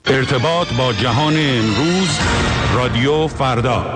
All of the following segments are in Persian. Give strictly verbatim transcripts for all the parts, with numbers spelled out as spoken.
ارتباط با جهان امروز، رادیو فردا.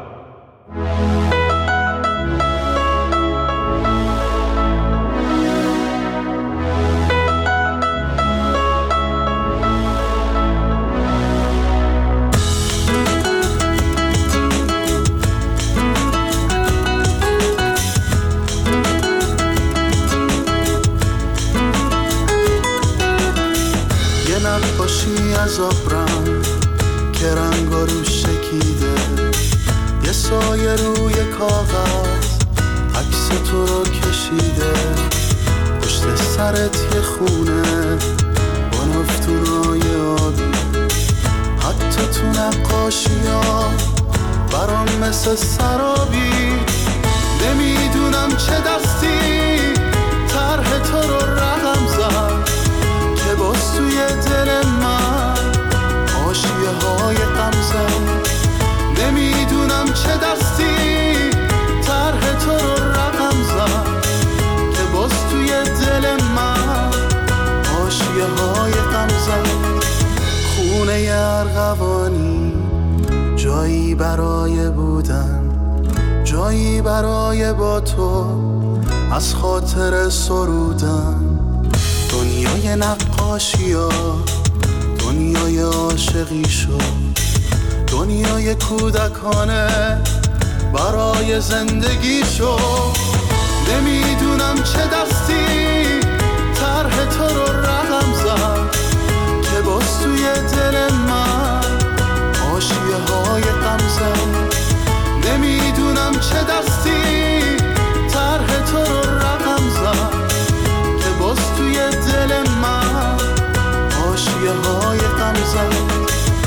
از آبرنگ که رنگ رو شکیده، یه سایه روی کاغذ عکس تو رو کشیده، پشت سرت یه خونه با نفتونای آبی، حتی تو نقاشی ها برام مثل سرابی. نمیدونم چه دستی طرح تو رو رقم زد که باز توی دل من حاشیه های غم زد. نمیدونم چه دستی طرح تو رو رقم زد که باز توی دل من حاشیه های غم زد. خونه ارغوانی جایی برای بودن، جایی برای با تو از خاطر سرودن. دنیای نقاشی ها دنیای عاشقی شد، دنیای کودکانه برای زندگی شد. نمیدونم چه دستی طرح تو رو رقم زد که باز توی دل من حاشیه های غم زد. نمیدونم چه دستی طرح تو رو رقم زد که باز توی دل من حاشیه های غم زد.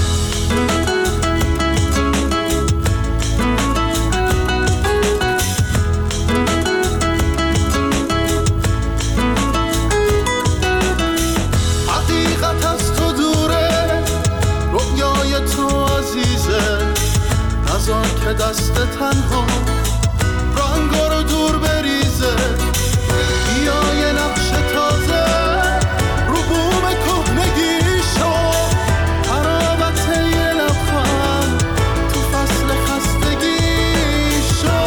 حقیقت از تو دوره، رویای تو عزیزه، نذار که دست تنها رنگا رو دور بریزه. بیا یه نقش تازه رو بوم کهنگی شو، حرارت یه لبخند تو فصل خستگی شو.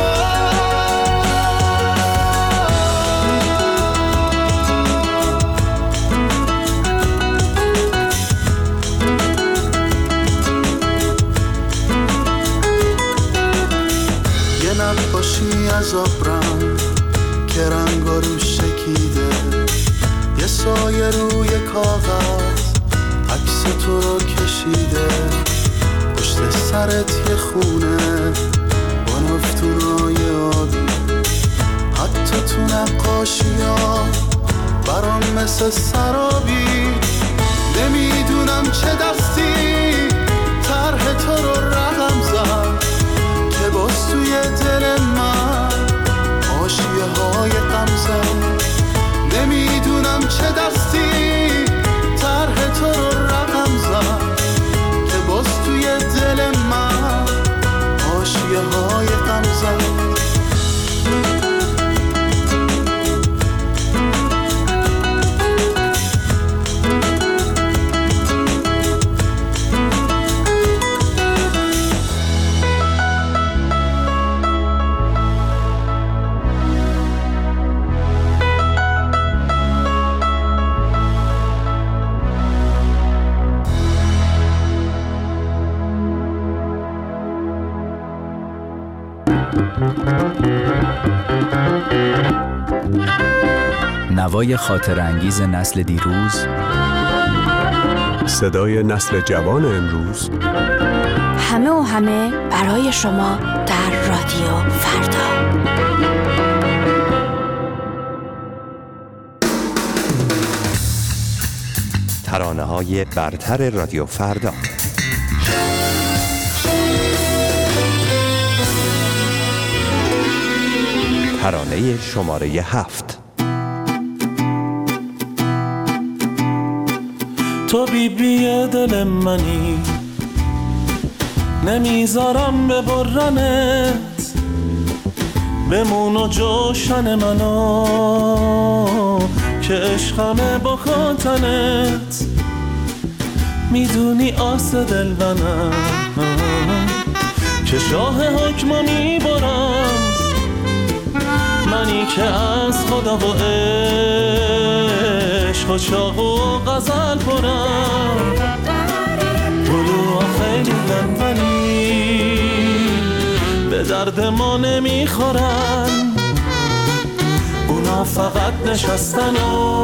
یه نقاشی از آبرنگ که رنگ رو شکیده، یه سایه روی کاغذ عکس تو رو کشیده، پشت سرت یه خونه با نفتونای آبی، حتی تو نقاشی ها برام مثل سرابی. نمیدونم چه دستی طرح تو رو رقم زد که باز توی دل من حاشیه های غم زد. نمیدونم چه دستی طرح تو رو رقم زد که باز توی دل من حاشیه های غم زد. نوای خاطر انگیز نسل دیروز، صدای نسل جوان امروز، همه و همه برای شما در رادیو فردا. ترانه‌های برتر رادیو فردا. ترانه شماره هفت. تو بی بی دل منی، نمیذارم ببرنت، بمون و جوشن منو که عشقمه با خاطرت. میدونی آس دل منم که شاه حکم میبرم، منی که از خدا و عشق و شاق و غزل پرم. طلوع خیلی ولی به درد ما نمیخورن، اونا فقط نشستن و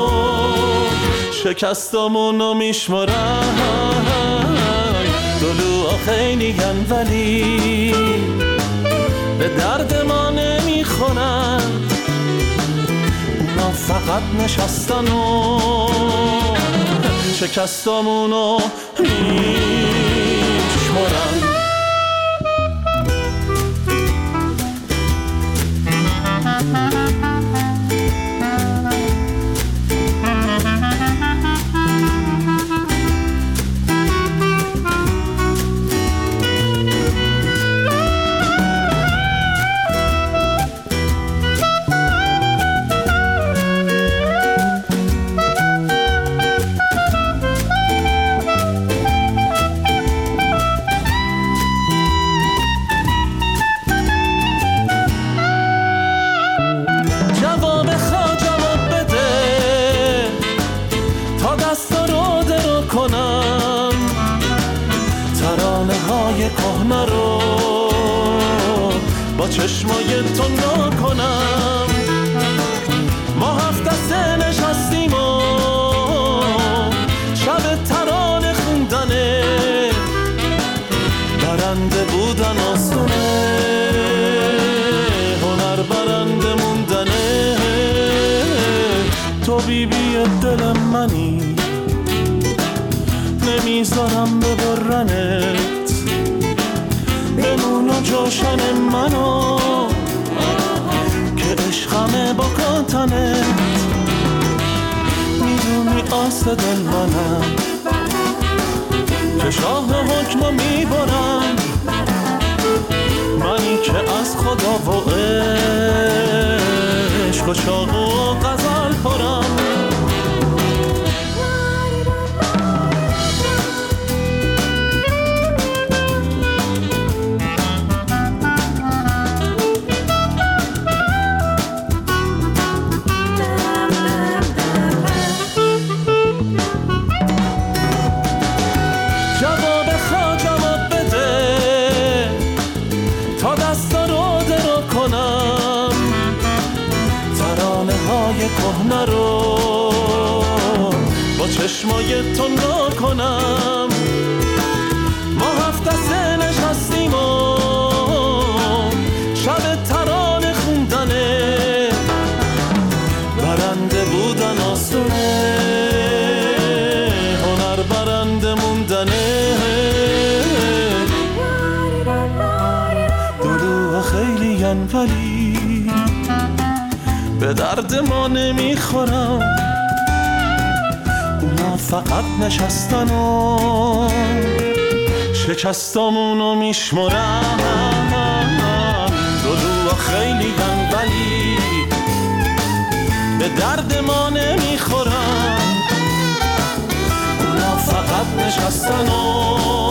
شکستامونو میشمرن. طلوع خیلی ولی به درد ما نمیخورن، اونا فقط نشستن و شکستامونو میشمرن. کهنه رو با چشمای تو نکنم. ما هفت دسته نشستیم و شب ترانه خوندنه، برنده بودن آسونه، هنر برنده موندنه. تو بی بی دل منی، نمیذارم ببرنت، بمون و جوشن منو که عشقمه با کاتنت. میدونی آس دل منم که شاه حکم میبرم، منی که از خدا و عشق و شاق و غزل پرم. کهنه رو با چشمای تو نکنم. ما هفت دسته نشستیم و شب ترانه خوندنه، برنده بودن آسونه، هنر برنده موندنه. دلو خیلی ولی به درد ما نمیخورم، اونا فقط نشستن و شکستامونو میشمرن. دلو خیلی ولی به درد ما نمیخورن، اونا فقط نشستن و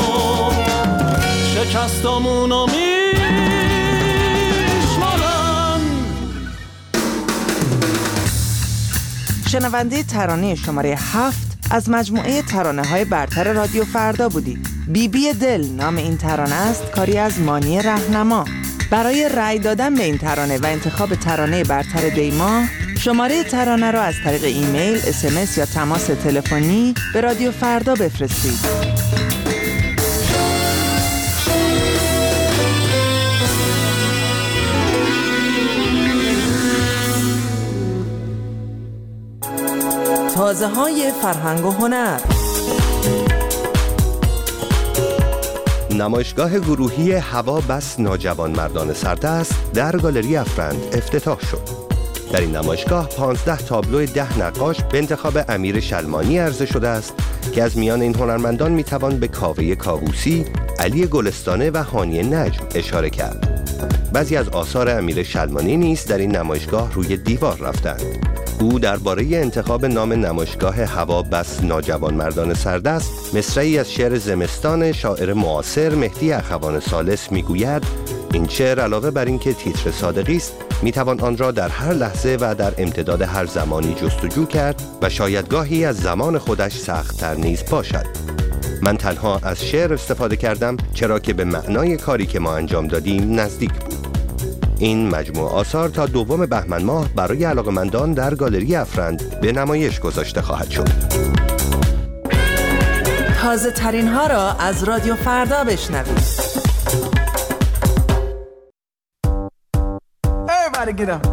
شکستامونو میشمرن. شنونده ترانه شماره هفت از مجموعه ترانه های برتر رادیو فردا بودید. بی بی دل نام این ترانه است، کاری از مانی رهنما. برای رأی دادن به این ترانه و انتخاب ترانه برتر دیما، شماره ترانه را از طریق ایمیل، اس ام اس یا تماس تلفنی به رادیو فردا بفرستید. تازه های فرهنگ و هنر. نمایشگاه گروهی هوا بس ناجوان مردان سردست در گالری افرند افتتاح شد. در این نمایشگاه پانزده تابلو ده نقاش به انتخاب امیر شلمانی عرضه شده است که از میان این هنرمندان میتوان به کاوه کاووسی، علی گلستانه و هانی نجم اشاره کرد. بعضی از آثار امیر شلمانی نیز در این نمایشگاه روی دیوار رفتند. او درباره انتخاب نام نمایشگاه هوا بس ناجوانمردانه سردست مصرعی از شعر زمستان شاعر معاصر مهدی اخوان ثالث میگوید این شعر علاوه بر اینکه تیتر صادقی است میتوان آن را در هر لحظه و در امتداد هر زمانی جستجو کرد و شاید گاهی از زمان خودش سخت‌تر نیز باشد. من تنها از شعر استفاده کردم چرا که به معنای کاری که ما انجام دادیم نزدیک بود. این مجموعه آثار تا دوم بهمن ماه برای علاقه‌مندان در گالری افرند به نمایش گذاشته خواهد شد. تازه ترین ها را از رادیو فردا بشنوید. Everybody get up.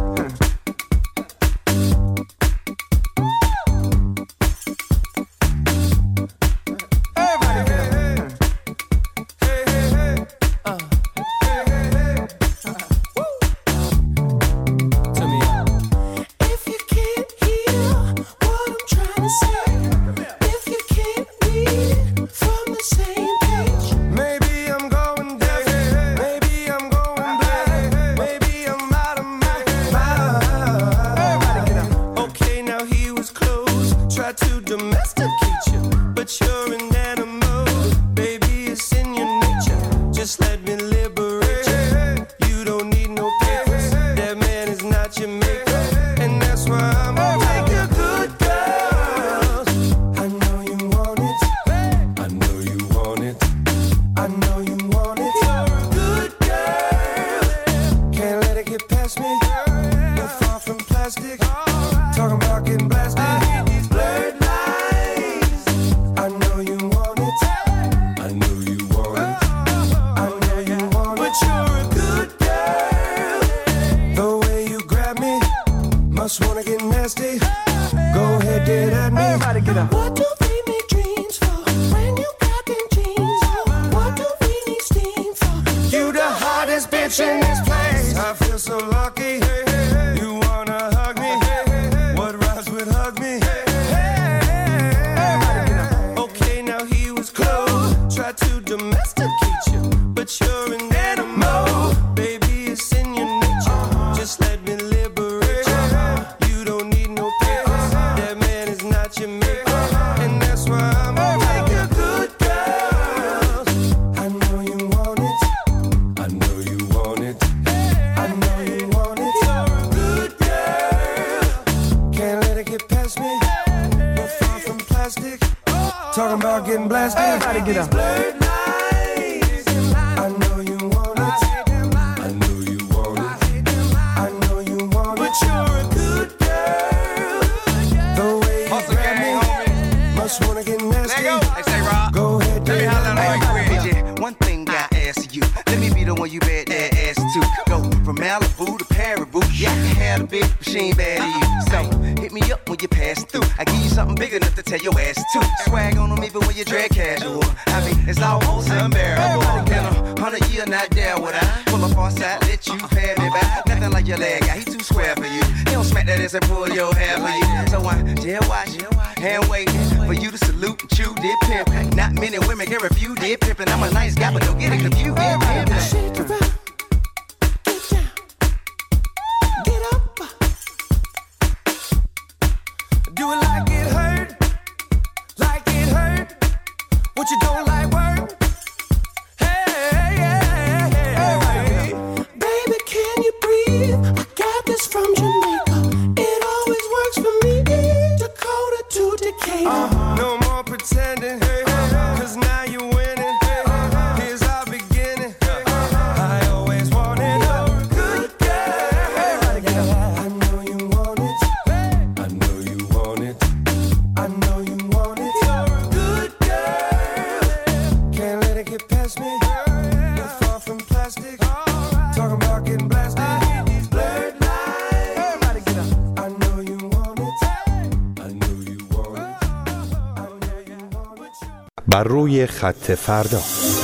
بر روی خط فردا.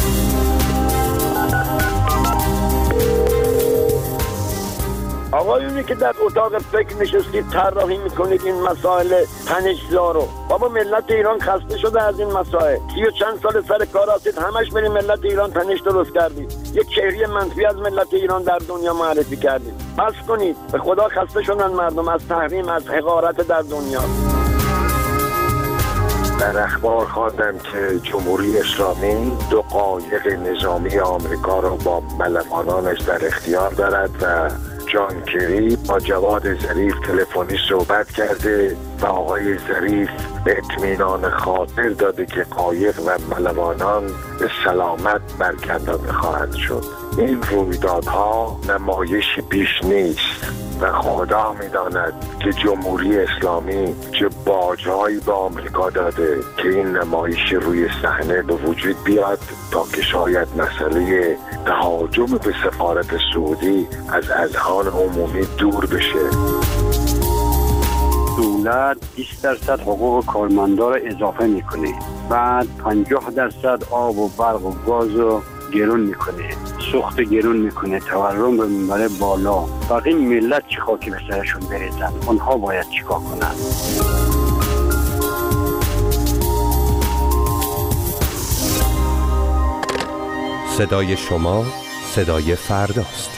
آقایونی که در اتاق فکر نشستید طراحی میکنید این مسائل تنش‌زا رو، بابا ملت ایران خسته شده از این مسائل. سی و چند سال سر کار هستید، همش برید ملت ایران تنش درست کردید. یک چهره منفی از ملت ایران در دنیا معرفی کردید. بس کنید، به خدا خسته شدن مردم از تحریم، از حقارت در دنیا. در اخبار خواندم که جمهوری اسلامی دو قایق نظامی آمریکا را با ملوانانش در اختیار دارد و جان کری با جواد ظریف تلفنی صحبت کرده و آقای ظریف اطمینان خاطر داده که قایق و ملوانان به سلامت برگردانده خواهد شد. این رویدادها نمایشی بیش نیست و خدا می‌داند که جمهوری اسلامی چه باج‌هایی به آمریکا داده که این نمایش روی صحنه به وجود بیاد تا که شاید مسئله تهاجم به سفارت سعودی از اذهان عمومی دور بشه. دولت بیست درصد حقوق کارمندا را اضافه میکنه، بعد پنجاه درصد آب و برق و گاز رو گرون میکنه، سوخت گرون میکنه، تورم رو میبره بالا. باقی ملت چه خاکی به سرشون بریزن؟ اونها باید چیکار کنن؟ صدای شما صدای فرداست.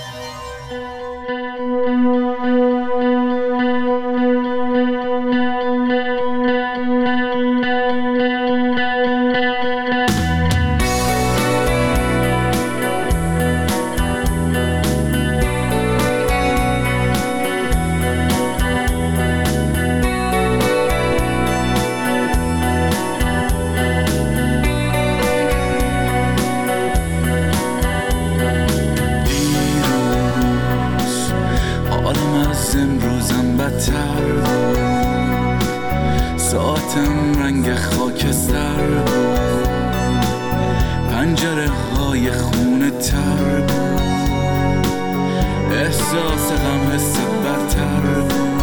ساعتم رنگ خاکستر بود، پنجره های خونه تر بود، احساس غم حس برتر بود.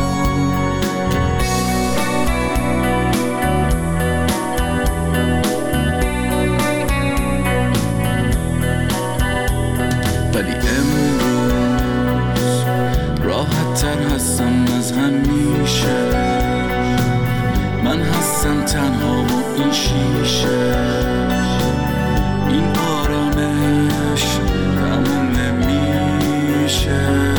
ولی امروز راحت تر هستم از همیشه، من هستم تنها و این شیشه، این آرامش تموم نمیشه.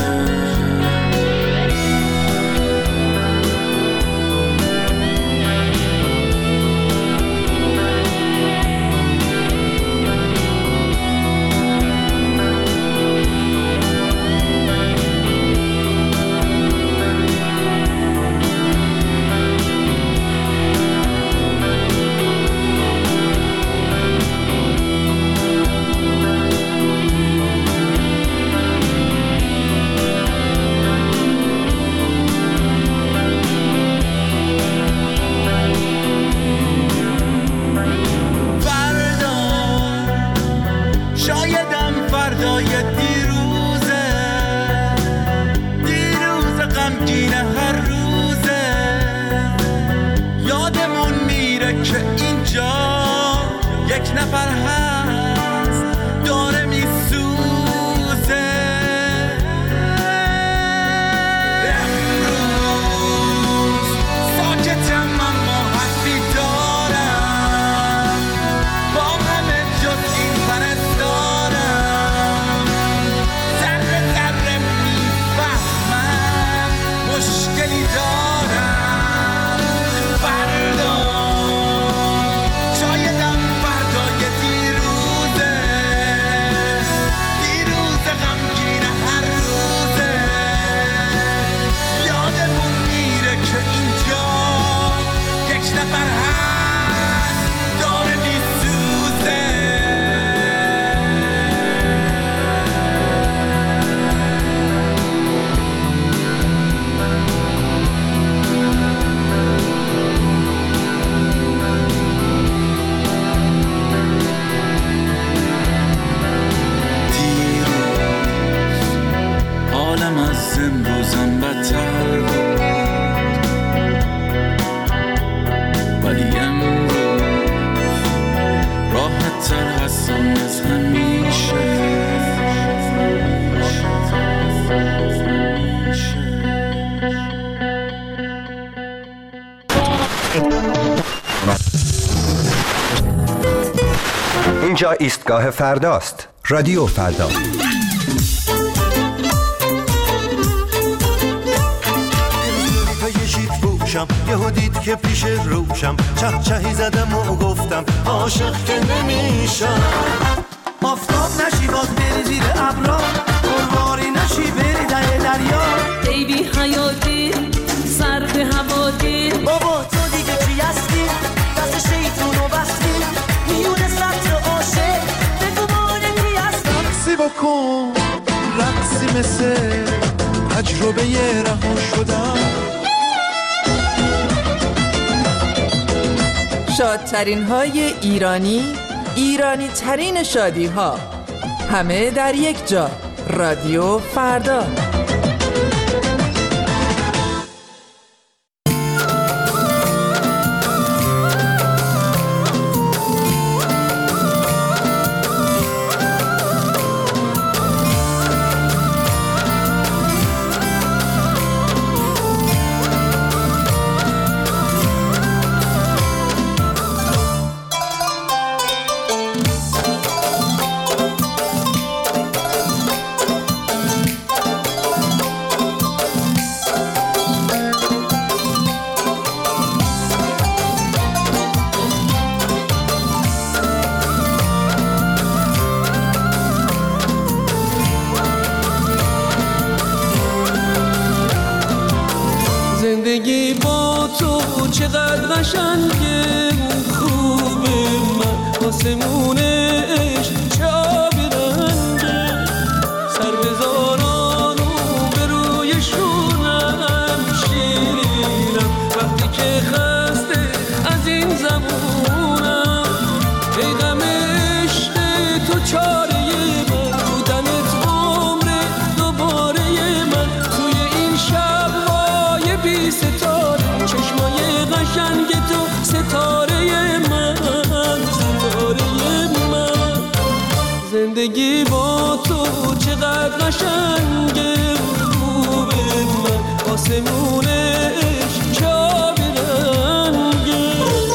یک نفر هست داره میسوزه. امروز ساکتم اما حرفی دارم، با همه جز این پرستارم، ذره ذره میفهمم مشکلی دارم. فردا شایدم امروزم بدتر بود، ولی امروز راحت تر هستم از همیشه. اینجا ایستگاه فرداست. رادیو فردا. یهو دید که پیش روشم چه چهی زدم و گفتم عاشق که نمیشم. آفتاب نشی باز بری زیر ابرا، قرواری نشی بری در دریا. ای بی حیاتی سر به هواتی، بابا تو دیگه چی هستی؟ دست شیطونو بستی میونه سطر عاشق بگو مانگی هستم. رقصی بکن رقصی مثل تجربه رها شدم. شادترین های ایرانی، ایرانی ترین شادی ها، همه در یک جا. رادیو فردا. زندگی با تو چقدر قشنگه، خوبه من آسمون عشق چه آبی رنگه. سر بذاران و به روی شونم شیرینم وقتی که خسته از این زمونم. ای غم عشق تو چاره من، بودنت عمر دوباره من. توی این شب بی ستاره چشمای قشنگ تو ستاره من، ستاره من. زندگی با تو چقدر قشنگه، خوبه من آسمون عشق چه آبی رنگه.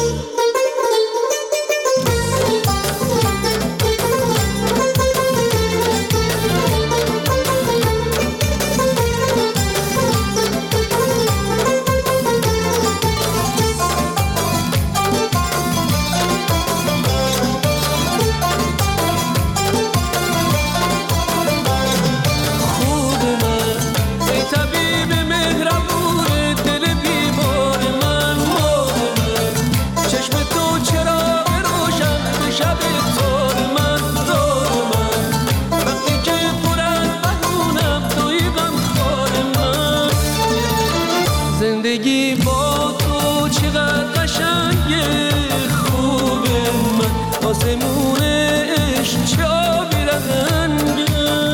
زندگی با تو چقدر قشنگه، خوبه من آسمون عشق چه آبی رنگه.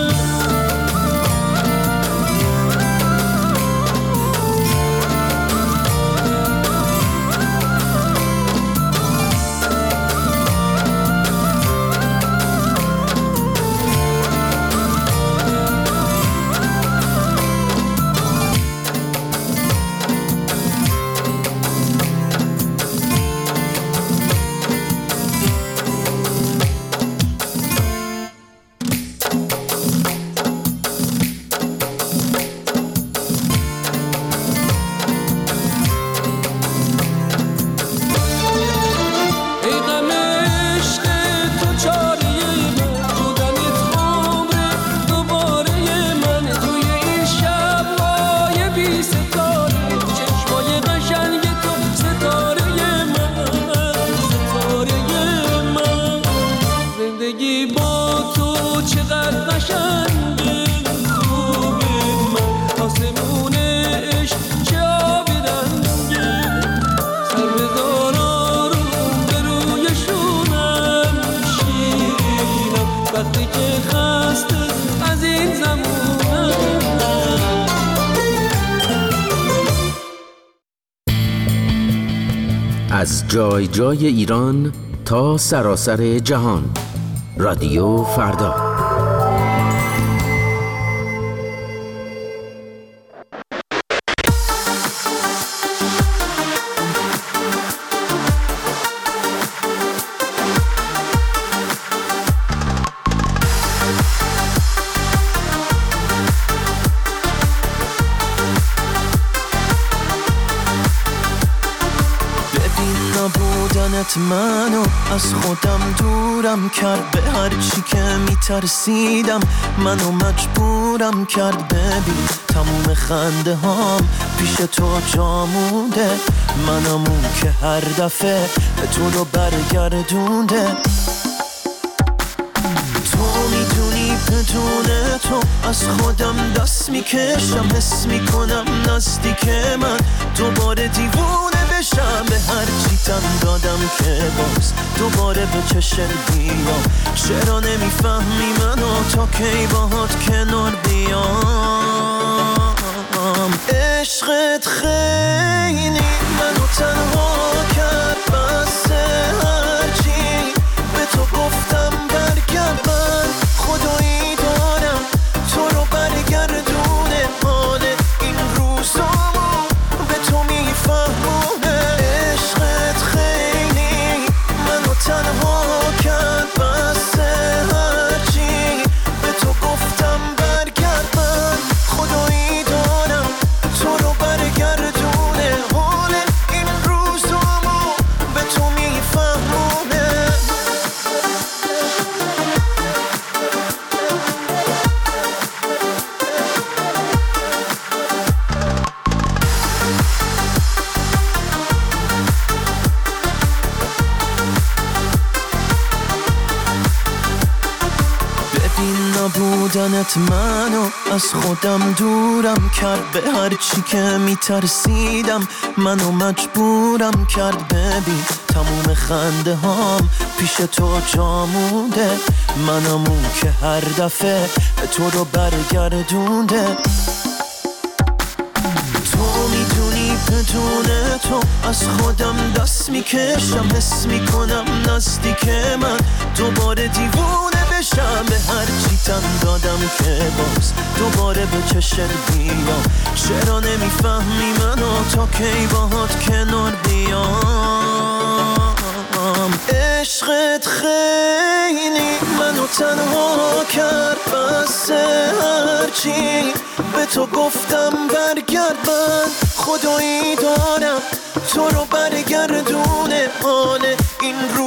از جای جای ایران تا سراسر جهان. رادیو فردا. بودنت منو از خودم دورم کرد، به هر چی که میترسیدم منو مجبورم کرد. ببین تموم خنده هام پیش تو جا مونده، منم اون که هر دفعه به تو رو برگردونده. تو میدونی بدون تو از خودم دست میکشم، حس میکنم نزدیک من دوباره دیوونه بشم. به هر چی تن دادم که باز دوباره به چشم بیام. چرا نمیفهمی منو تا کی باهات کنار بیام؟ عشقت خیلی منو تنها کرد، بس هرچی به تو گفتم برگرد. من خدایی دارم تو رو برگردونه، حال این روزامو به تو میفهمونه. عشقت خیلی منو تنها کرد، بس هرچی به تو گفتم برگرد. من خدایی دارم تو رو برگردونه، حال این روزامو به تو میفهمونه. ببین نبودنت منو از خودم دورم کرد، به هر چی که میترسیدم منو مجبورم کرد. ببین تموم خنده هام پیش تو جا مونده، منم اون که هر دفعه به تو رو برگردونده. تو میدونی بدون تو از خودم دست میکشم، حس میکنم نزدیک من دوباره دیوونه بشم. به هر چی تن دادم که باز دوباره به چشم بیام. چرا نمیفهمی منو تا کی باهات کنار بیام؟ عشقت خیلی منو تنها کرد، بس هرچی به تو گفتم برگرد. من خدایی دارم تو رو برگردونه، حال این رو